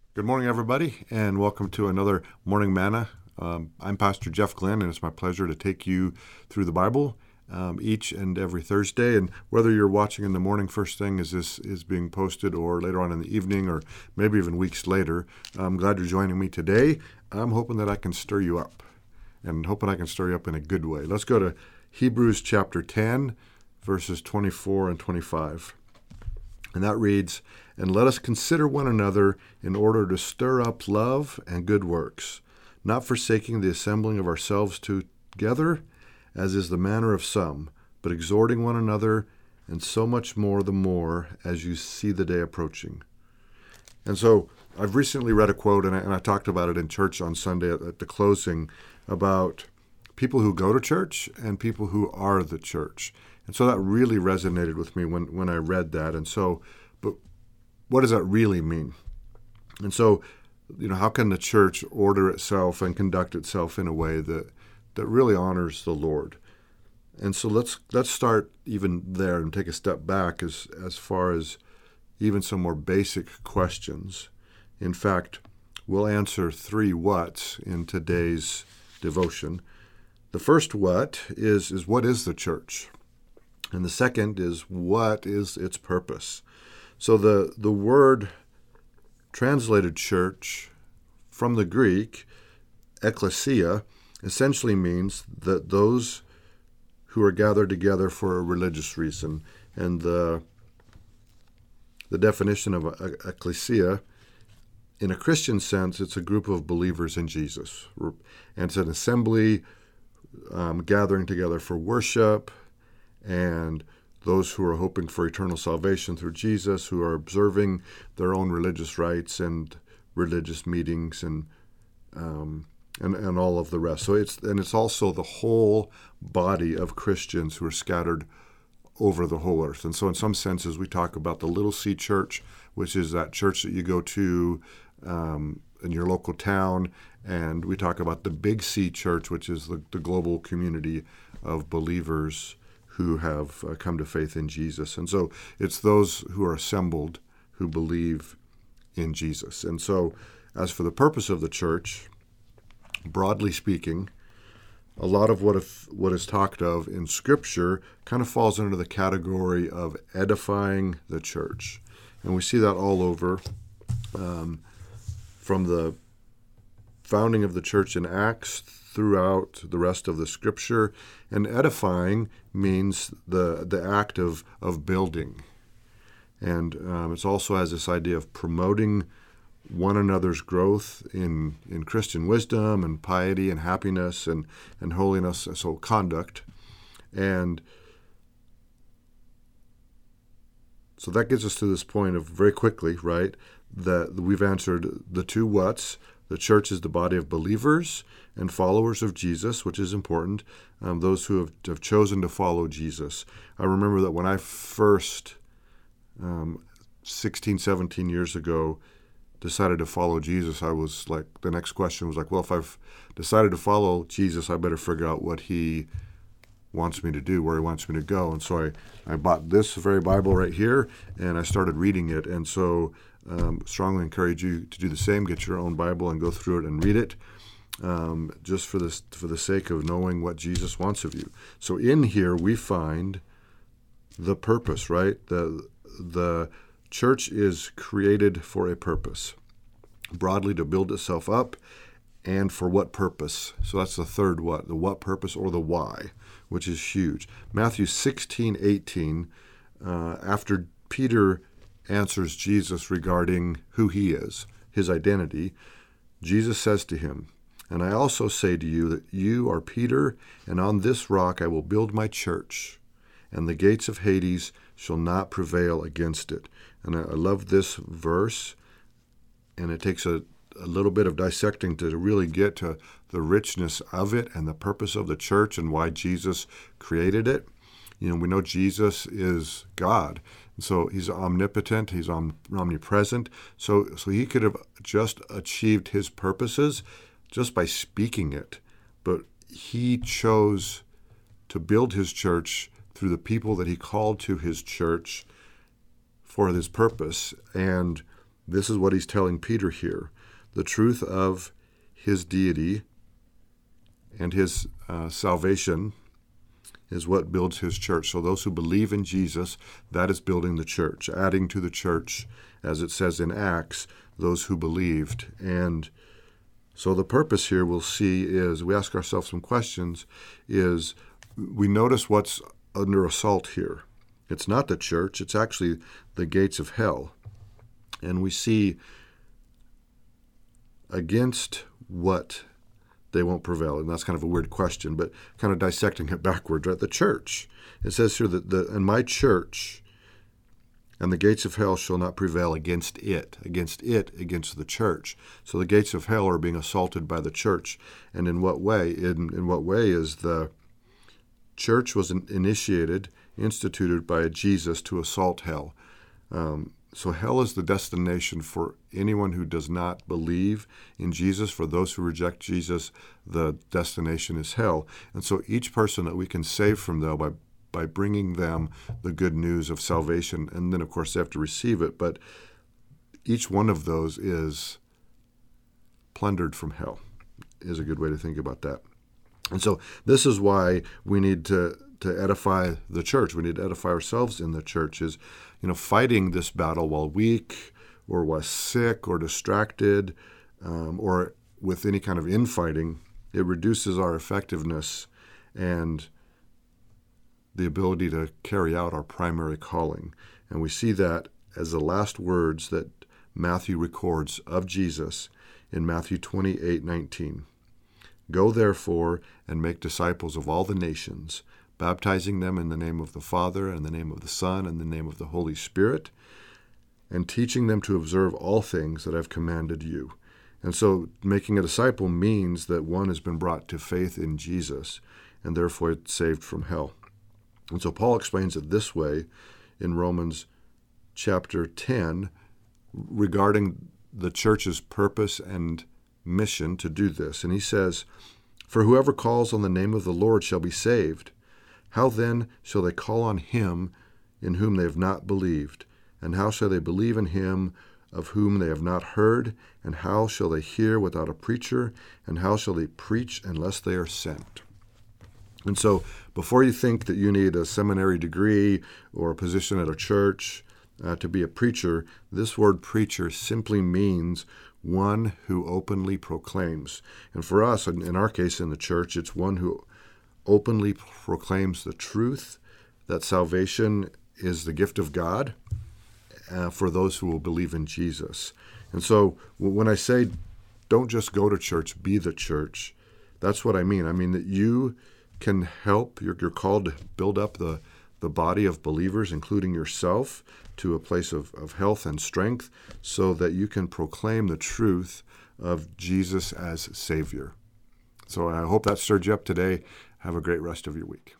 Good morning, everybody, and welcome to another Morning Manna. I'm Pastor Jeff Glenn, and it's my pleasure to take you through the Bible each and every Thursday. And whether you're watching in the morning first thing as this is being posted, or later on in the evening, or maybe even weeks later, I'm glad you're joining me today. I'm hoping that I can stir you up, and hoping I can stir you up in a good way. Let's go to Hebrews chapter 10, verses 24 and 25. And that reads, "And let us consider one another in order to stir up love and good works, not forsaking the assembling of ourselves together, as is the manner of some, but exhorting one another, and so much more the more as you see the day approaching." And so I've recently read a quote, and I talked about it in church on Sunday at the closing, about people who go to church and people who are the church. And so that really resonated with me when I read that. And so, but what does that really mean? And so, how can the church order itself and conduct itself in a way that really honors the Lord? And so let's start even there and take a step back as far as even some more basic questions. In fact, we'll answer 3 whats in today's devotion. The first what is what is the church? And the second is, what is its purpose? So the word translated church from the Greek, ekklesia, essentially means that those who are gathered together for a religious reason. And the definition of ekklesia, in a Christian sense, it's a group of believers in Jesus. And it's an assembly gathering together for worship, and those who are hoping for eternal salvation through Jesus, who are observing their own religious rites and religious meetings and all of the rest. So it's also the whole body of Christians who are scattered over the whole earth. And so in some senses, we talk about the Little C Church, which is that church that you go to in your local town, and we talk about the Big C Church, which is the global community of believers who have come to faith in Jesus. And so it's those who are assembled who believe in Jesus. And so as for the purpose of the church, broadly speaking, a lot of what is talked of in Scripture kind of falls under the category of edifying the church. And we see that all over, from the founding of the church in Acts throughout the rest of the Scripture. And edifying means the act of building. And it also has this idea of promoting one another's growth in Christian wisdom and piety and happiness and holiness, so conduct. And so that gets us to this point of, very quickly, right, that we've answered the 2 whats. The church is the body of believers and followers of Jesus, which is important, those who have chosen to follow Jesus. I remember that when I first, 16, 17 years ago, decided to follow Jesus, I was like, the next question was like, well, if I've decided to follow Jesus, I better figure out what he wants me to do, where he wants me to go. And so I bought this very Bible right here, and I started reading it. And so strongly encourage you to do the same. Get your own Bible and go through it and read it, just for the sake of knowing what Jesus wants of you. So in here we find the purpose, right? The church is created for a purpose, broadly to build itself up, and for what purpose? So that's the third what, the what purpose, or the why, which is huge. Matthew 16:18, after Peter answers Jesus regarding who he is, his identity, Jesus says to him, "And I also say to you that you are Peter, and on this rock I will build my church, and the gates of Hades shall not prevail against it." And I love this verse, and it takes a little bit of dissecting to really get to the richness of it and the purpose of the church and why Jesus created it. We know Jesus is God. So he's omnipotent, he's omnipresent. So he could have just achieved his purposes just by speaking it. But he chose to build his church through the people that he called to his church for his purpose. And this is what he's telling Peter here. The truth of his deity and his salvation is what builds his church. So those who believe in Jesus, that is building the church, adding to the church, as it says in Acts, those who believed. And so the purpose here we'll see is, we ask ourselves some questions, is we notice what's under assault here. It's not the church, it's actually the gates of hell. And we see against what they won't prevail. And that's kind of a weird question, but kind of dissecting it backwards, right? The church. It says here that in my church, and the gates of hell shall not prevail against against the church. So the gates of hell are being assaulted by the church. And in what way? In what way is the church was instituted by Jesus to assault hell. So hell is the destination for anyone who does not believe in Jesus. For those who reject Jesus, the destination is hell. And so each person that we can save from hell by bringing them the good news of salvation, and then of course they have to receive it, but each one of those is plundered from hell, is a good way to think about that. And so this is why we need to edify the church. We need to edify ourselves in the church, is, fighting this battle while weak or while sick or distracted or with any kind of infighting. It reduces our effectiveness and the ability to carry out our primary calling. And we see that as the last words that Matthew records of Jesus in Matthew 28:19. Go therefore and make disciples of all the nations, baptizing them in the name of the Father, and the name of the Son, and the name of the Holy Spirit, and teaching them to observe all things that I've commanded you. And so making a disciple means that one has been brought to faith in Jesus, and therefore saved from hell. And so Paul explains it this way in Romans chapter 10 regarding the church's purpose and mission to do this. And he says, "For whoever calls on the name of the Lord shall be saved. How then shall they call on him in whom they have not believed? And how shall they believe in him of whom they have not heard? And how shall they hear without a preacher? And how shall they preach unless they are sent?" And so before you think that you need a seminary degree or a position at a church to be a preacher, this word preacher simply means one who openly proclaims. And for us, in our case in the church, it's one who openly proclaims the truth that salvation is the gift of God for those who will believe in Jesus. And so when I say don't just go to church, be the church, that's what I mean. I mean that you can help. You're called to build up the body of believers, including yourself, to a place of health and strength so that you can proclaim the truth of Jesus as Savior. So I hope that stirred you up today. Have a great rest of your week.